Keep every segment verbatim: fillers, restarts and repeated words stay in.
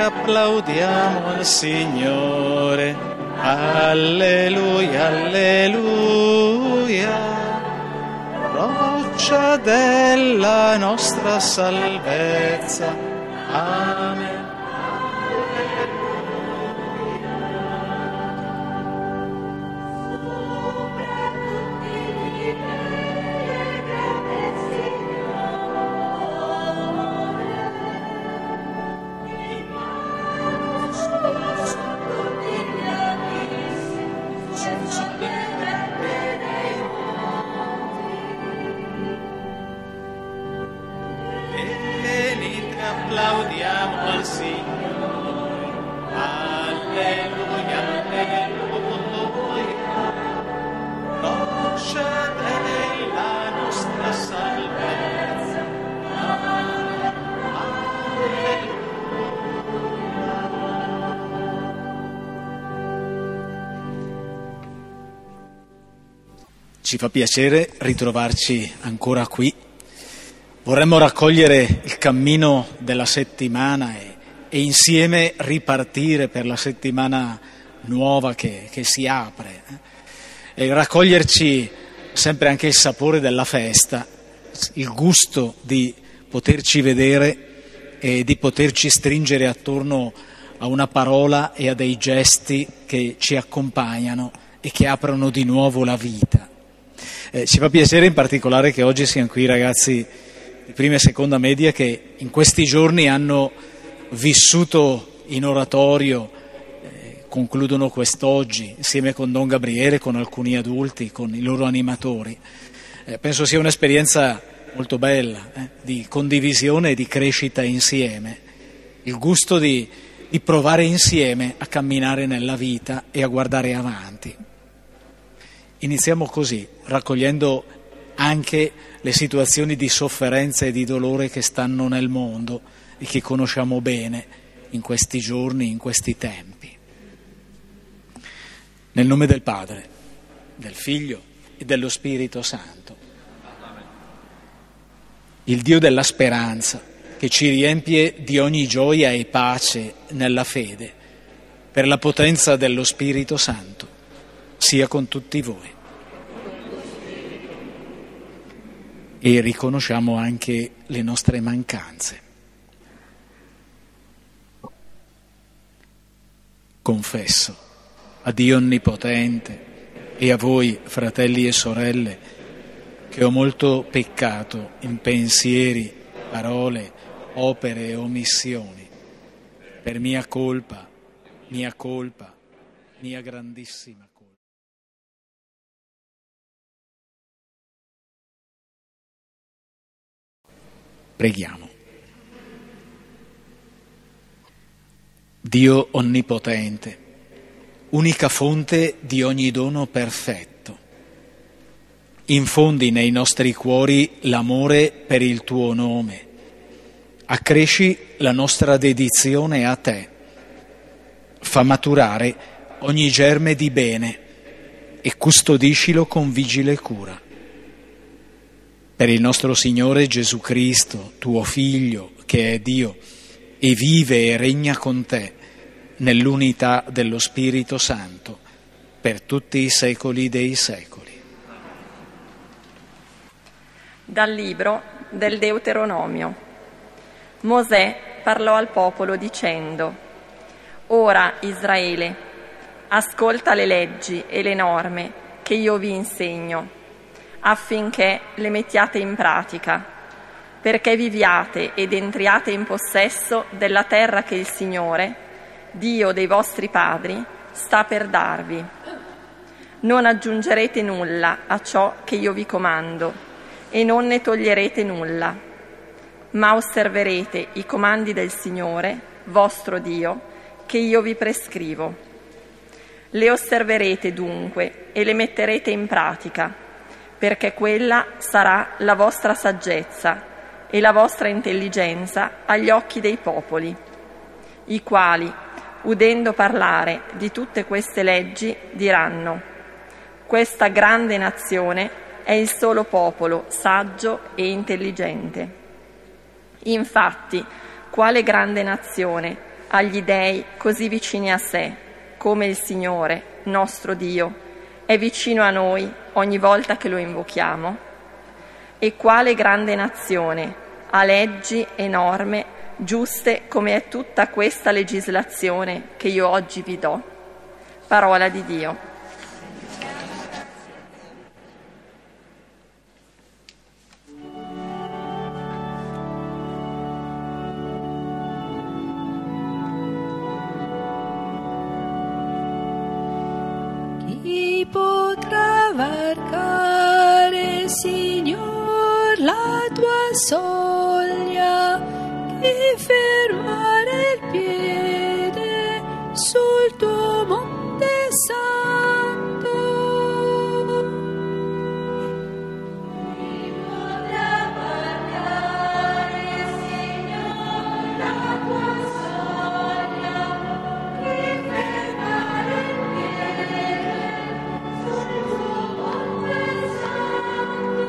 applaudiamo al Signore. Alleluia, alleluia, roccia della nostra salvezza. Amen. Applaudiamo al Signore. Alleluia, alleluia, roccia della nostra salvezza. Ci fa piacere ritrovarci ancora qui. Vorremmo raccogliere il cammino della settimana e, e insieme ripartire per la settimana nuova che, che si apre. Eh? E raccoglierci sempre anche il sapore della festa, il gusto di poterci vedere e di poterci stringere attorno a una parola e a dei gesti che ci accompagnano e che aprono di nuovo la vita. Eh, ci fa piacere in particolare che oggi siano qui ragazzi di prima e seconda media che in questi giorni hanno vissuto in oratorio, eh, concludono quest'oggi insieme con Don Gabriele, con alcuni adulti, con i loro animatori. Eh, penso sia un'esperienza molto bella, eh, di condivisione e di crescita insieme, il gusto di, di provare insieme a camminare nella vita e a guardare avanti. Iniziamo così, raccogliendo anche le situazioni di sofferenza e di dolore che stanno nel mondo e che conosciamo bene in questi giorni, in questi tempi. Nel nome del Padre, del Figlio e dello Spirito Santo. Il Dio della speranza, che ci riempie di ogni gioia e pace nella fede, per la potenza dello Spirito Santo, sia con tutti voi. E riconosciamo anche le nostre mancanze. Confesso a Dio Onnipotente e a voi, fratelli e sorelle, che ho molto peccato in pensieri, parole, opere e omissioni, per mia colpa, mia colpa, mia grandissima colpa. Preghiamo. Dio Onnipotente, unica fonte di ogni dono perfetto, infondi nei nostri cuori l'amore per il Tuo nome, accresci la nostra dedizione a Te, fa maturare ogni germe di bene e custodiscilo con vigile cura. Per il nostro Signore Gesù Cristo, Tuo Figlio, che è Dio, e vive e regna con Te, nell'unità dello Spirito Santo, per tutti i secoli dei secoli. Dal libro del Deuteronomio. Mosè parlò al popolo dicendo: Ora, Israele, ascolta le leggi e le norme che io vi insegno, affinché le mettiate in pratica, perché viviate ed entriate in possesso della terra che il Signore, Dio dei vostri padri, sta per darvi. Non aggiungerete nulla a ciò che io vi comando e non ne toglierete nulla, ma osserverete i comandi del Signore, vostro Dio, che io vi prescrivo. Le osserverete dunque e le metterete in pratica, perché quella sarà la vostra saggezza e la vostra intelligenza agli occhi dei popoli, i quali, udendo parlare di tutte queste leggi, diranno: questa grande nazione è il solo popolo saggio e intelligente. Infatti, quale grande nazione agli dei così vicini a sé, come il Signore, nostro Dio, è vicino a noi ogni volta che lo invochiamo? E quale grande nazione ha leggi e norme giuste come è tutta questa legislazione che io oggi vi do? Parola di Dio. Chi potrà varcare, Signor, la tua soglia, chi fermare il piede sul tuo monte santo? Chi potrà varcare, Signor, la tua soglia, chi fermare il piede sul tuo monte santo?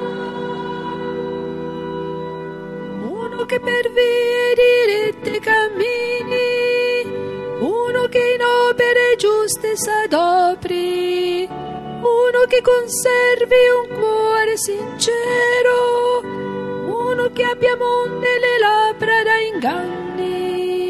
Uno che per vie dirette cammini, uno che in opere giuste s'adopri, uno che conservi un cuore sincero, uno che abbia monde le labbra da inganni.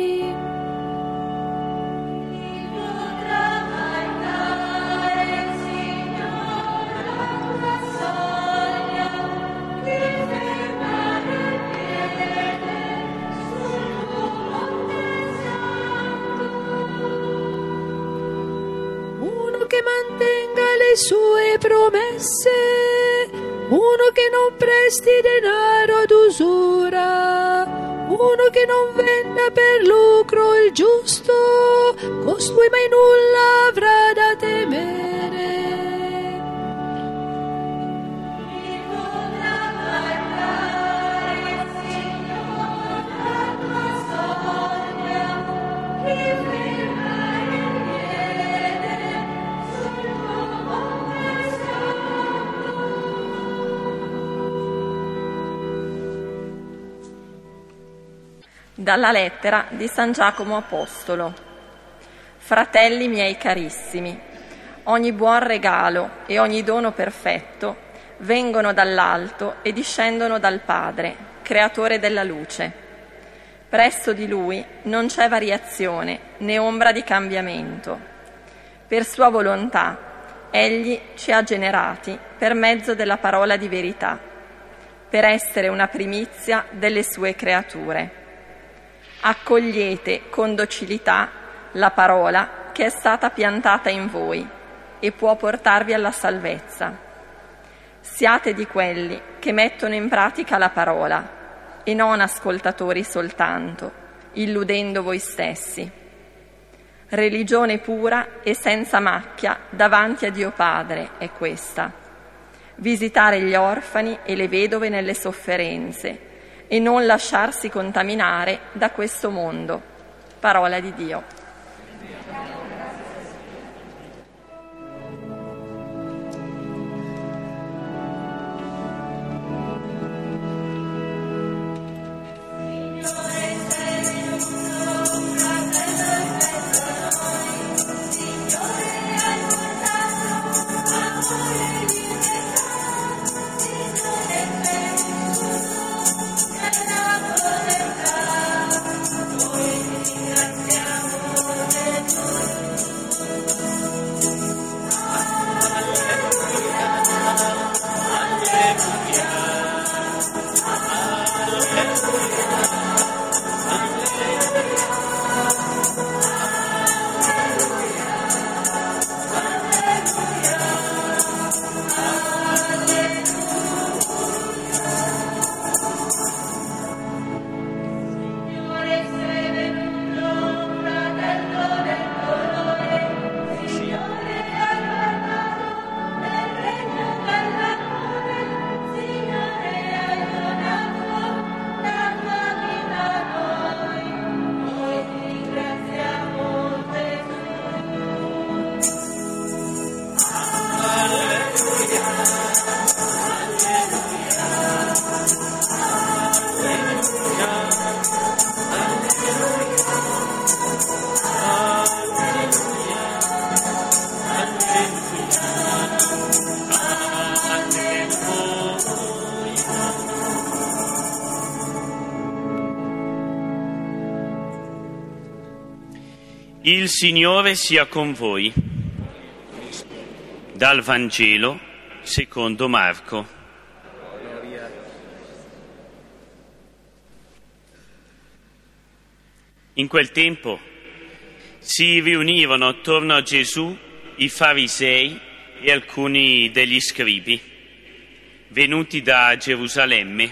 Chi potrà varcare, Signor, la tua soglia, chi fermare il piede sul tuo monte santo? Uno che mantenga le sue promesse, uno che non presti denaro ad usura, uno che non venda per lucro il giusto, costui mai nulla avrà da temere. Chi potrà varcare, Signor, la tua soglia, chi fermare il piede sul tuo monte santo? Dalla lettera di San Giacomo Apostolo. Fratelli miei carissimi, ogni buon regalo e ogni dono perfetto vengono dall'alto e discendono dal Padre, creatore della luce. Presso di Lui non c'è variazione né ombra di cambiamento. Per sua volontà, Egli ci ha generati per mezzo della parola di verità, per essere una primizia delle sue creature. Accogliete con docilità la parola che è stata piantata in voi e può portarvi alla salvezza. Siate di quelli che mettono in pratica la parola e non ascoltatori soltanto, illudendo voi stessi. Religione pura e senza macchia davanti a Dio Padre è questa: visitare gli orfani e le vedove nelle sofferenze e non lasciarsi contaminare da questo mondo. Parola di Dio. Ringraziamo Il Signore sia con voi. Dal Vangelo secondo Marco. In quel tempo si riunirono attorno a Gesù i farisei e alcuni degli scribi, venuti da Gerusalemme.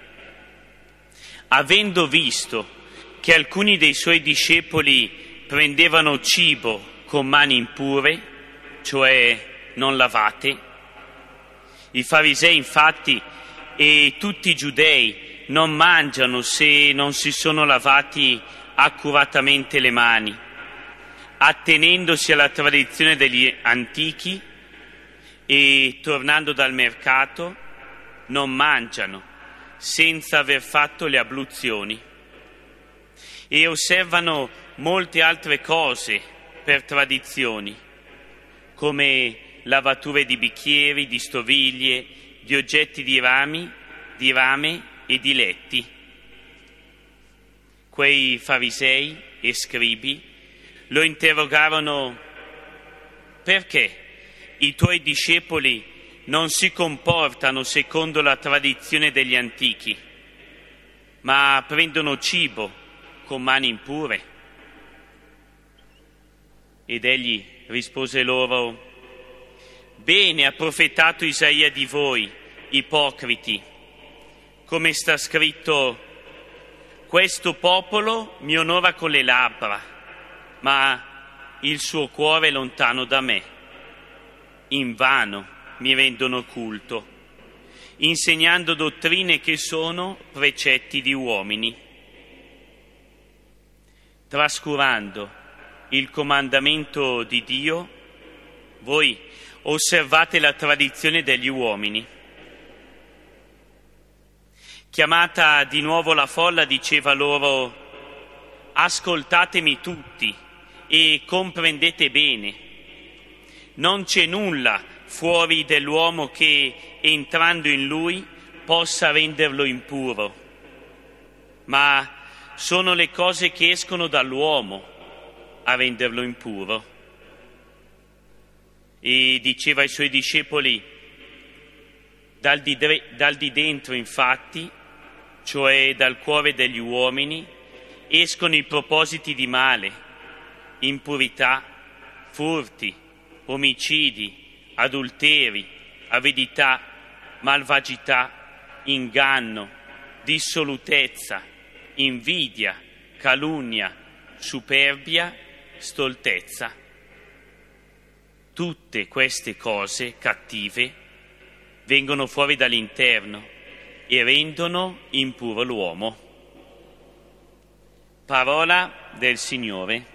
Avendo visto che alcuni dei suoi discepoli prendevano cibo con mani impure, cioè non lavate. I farisei infatti e tutti i giudei non mangiano se non si sono lavati accuratamente le mani, attenendosi alla tradizione degli antichi, e tornando dal mercato non mangiano senza aver fatto le abluzioni, e osservano molte altre cose per tradizioni, come lavature di bicchieri, di stoviglie, di oggetti di rami, di rame e di letti. Quei farisei e scribi lo interrogarono: perché i tuoi discepoli non si comportano secondo la tradizione degli antichi, ma prendono cibo con mani impure? Ed egli rispose loro: bene ha profetato Isaia di voi, ipocriti, come sta scritto: questo popolo mi onora con le labbra, ma il suo cuore è lontano da me. Invano mi rendono culto, insegnando dottrine che sono precetti di uomini, trascurando il comandamento di Dio. Voi osservate la tradizione degli uomini. Chiamata di nuovo la folla, diceva loro: ascoltatemi tutti e comprendete bene. Non c'è nulla fuori dell'uomo che, entrando in lui, possa renderlo impuro, ma sono le cose che escono dall'uomo a renderlo impuro. E diceva ai suoi discepoli: dal di, dre- dal di dentro, infatti, cioè dal cuore degli uomini, escono i propositi di male, impurità, furti, omicidi, adulteri, avidità, malvagità, inganno, dissolutezza, invidia, calunnia, superbia, stoltezza. Tutte queste cose cattive vengono fuori dall'interno e rendono impuro l'uomo. Parola del Signore.